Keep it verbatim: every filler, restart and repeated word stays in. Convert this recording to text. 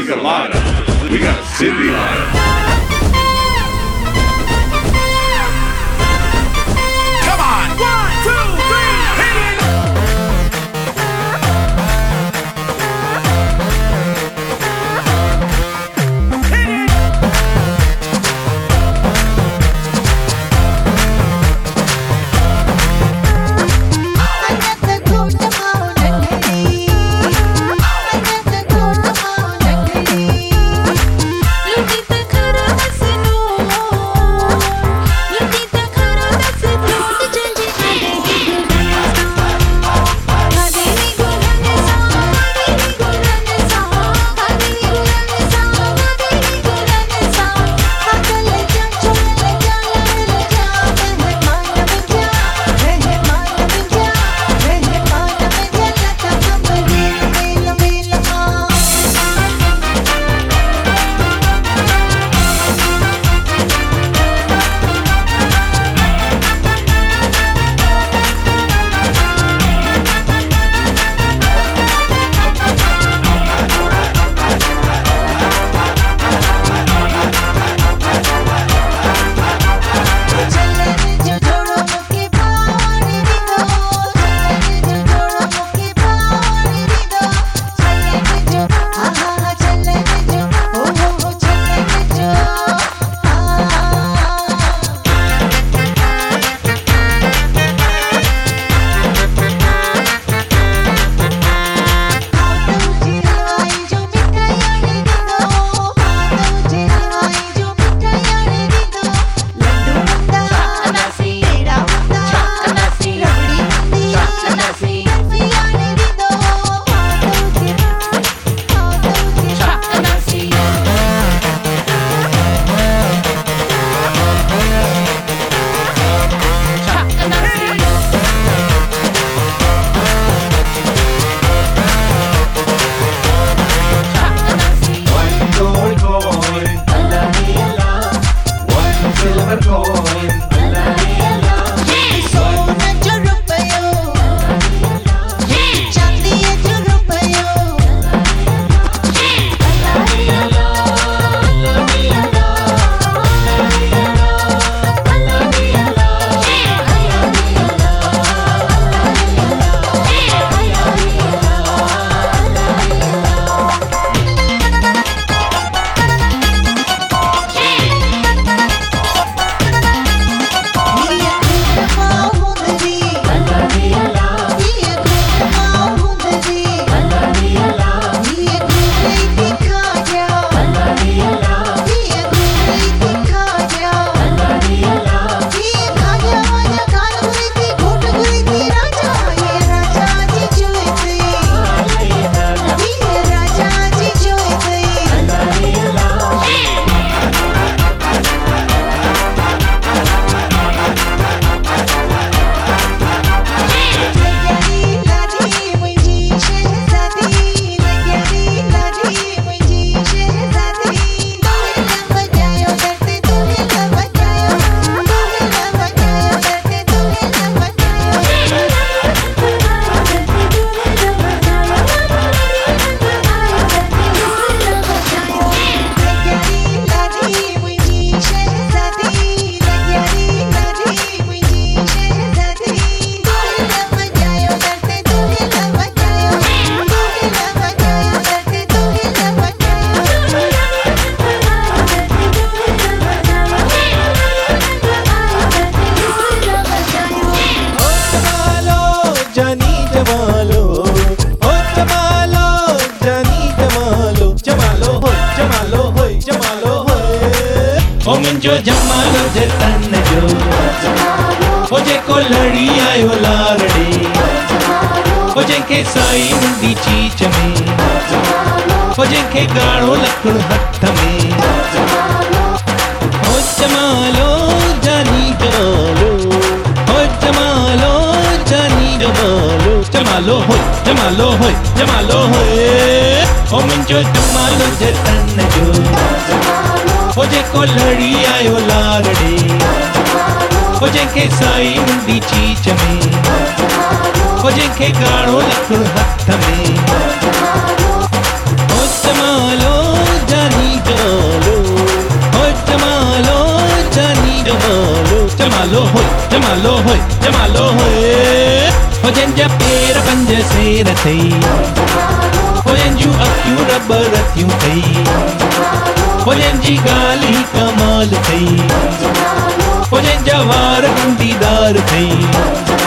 got a lot of them. We got a city line. Come on! One, two, three, hit it! Hit it! ओ मुंहिंजो जमालो जे तन जो ओ जेको लड़ी आयो लारड़े ओ जंहिंखे साई मुंडी चीच में ओ जंहिंखे ॻाढ़ो लखण हथ में ओ जमालो जानी जमालो ओ जमालो जानी जमालो जमालो हो जमालो हो जमालो हो ओ मुंहिंजो जमालो जे तन जो ओ जेको लड़ी आयो लारड़े ओ जंहिंखे साई मुंडी चीच में ओ जंहिंखे ॻाढ़ो लखण हथ में ओ जमालो जमालो होय जमालो होय जमालो होय हो जंजा पेर पंज सेर थई हो जंजू अक्यू रबर अक्यू थई हो जंजी गाली कमाल थई हो जंजा वार गुंडीदार थई